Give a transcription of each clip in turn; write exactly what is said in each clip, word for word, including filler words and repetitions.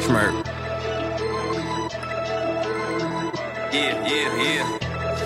Schmirk. Yeah, yeah, yeah.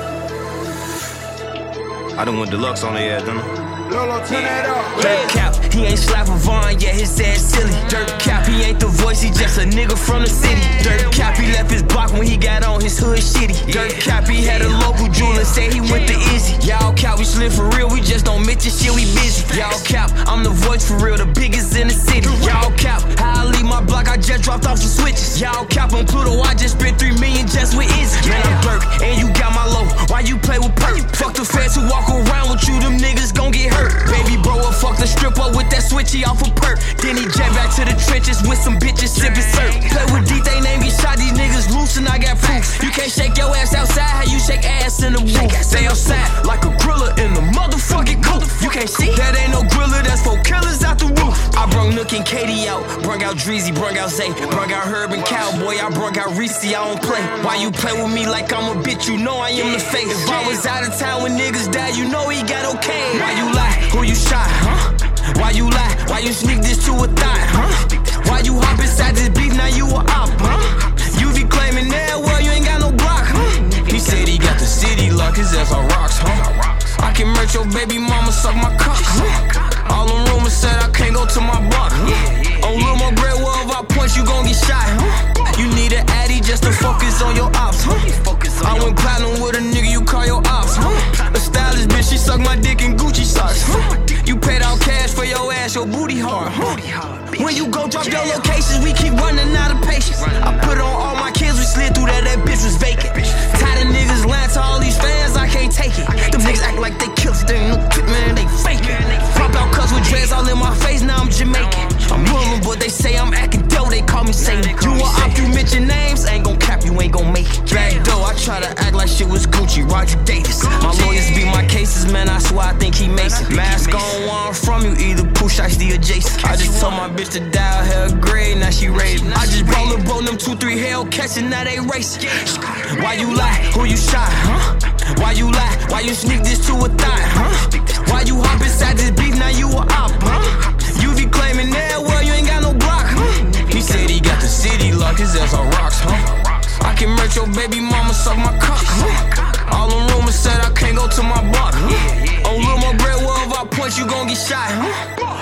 I done went deluxe on the ass, didn't I? Lolo, turn that up. Dirt cap, he ain't slapping Vaughn, yeah, his ass silly. Dirt cap, he ain't the voice, he just a nigga from the city. Dirt cap, he left his block when he got on his hood shitty. Dirt cap, he had a local jeweler say he went to Izzy. Y'all cap, we slip for real, we just don't mention shit, we busy. Y'all cap, I'm the voice for real, the biggest in the city. Y'all cap, how I leave my block, I just dropped off some switches. Y'all cap, on Pluto, I just spent three million just with Izzy. Man, I'm Dirk, and you got my low, why you play with perk? Fuck the feds who walk around with you, them niggas gon' get hurt. Baby bro, I fuck the strip up with that switchy off a perk. Then he jet back to the trenches with some bitches sippin' syrup. Play with D, they name get shot, these niggas loose and I got proof. You can't shake your ass outside, how you shake ass in the booth. Stay outside like a griller in the motherfucking coop. You can't see, that ain't no griller, that's for killers out the roof. I brung Nook and Katie out, brung out Dreezy, brung out Zay, brung out Herb and Cowboy, I brung out Reese, I don't play. Why you play with me like I'm a bitch, you know I am the face. If I was out of town when niggas died, you know he got okay. Why you lie? Who you shot, huh? Why you lie? Why you sneak this to a thigh, huh? Why you hop inside this beef, now you a op, huh? You be claiming that, well, you ain't got no block, huh? He said he got the city lock, his ass on rocks, huh? I can merch your baby mama, suck my cock, huh? All them rumors said I can't go to my block, huh? On Lil Mo Bread, well, if I punch, you gon' get shot, huh? You need an addy just to focus on your ops, huh? I went platinum with a nigga, you call your ops, huh? A stylist bitch, she suck my dick in Gucci socks, huh? You paid out cash for your ass, your booty hard, huh? When you go drop your locations, we keep running out of patience. I put on all my kids, we slid through that, that bitch was vacant. Tired of niggas lying to all these fans, I can't take it. Them niggas act like they killers, they ain't no trick, man, they faking. Pop out cuss with dreads all in my face, now I'm Jamaican. I'm Muslim, but they say I'm acting dope, they call me Satan. You a op, you mention names, ain't gon' cap, you ain't gon' make it. Back door, I try to act like shit was Gucci, Roger Davis. My lawyers beat my cases, man, I swear I think he Mason. Mask on, one from you, either push icy or Jason. I just told my bitch to dial her grade, now she raised. I just brought Lil Bro, them two, three hell catching, now they racing. Why you lie? Who you shot, huh? Why you lie? Why you sneak this to a thigh, huh? Why you hop inside this beef, now you a op, huh? You be claiming that, well, you ain't got no block, huh? He said he got the city lock, his ass on rocks, huh? I can merch your baby mama, suck my cock, huh? All them rumors said I can't go to my block, huh? On Lil Mo Bread, well, if I punch, you gon' get shot, huh?